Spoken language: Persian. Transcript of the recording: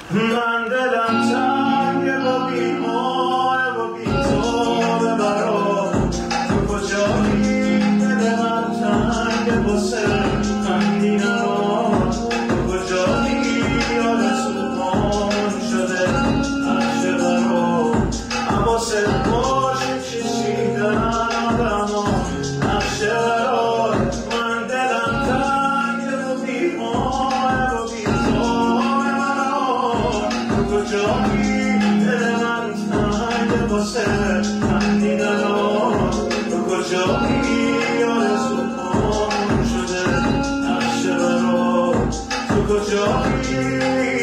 من دلم تنگه با بی ماه و بی تو ببرم تو کجایی دل من تنگه واسه خندیدنم تو کجایی آرزوهام شده عشق برام حواست باشه چشیدن آدما نقش برای من دلم تنگه و بی ماه و بی تو کجایی دل من تنگه واسه خندیدنم تو کجایی آرزوهام شده نقش برام تو کجایی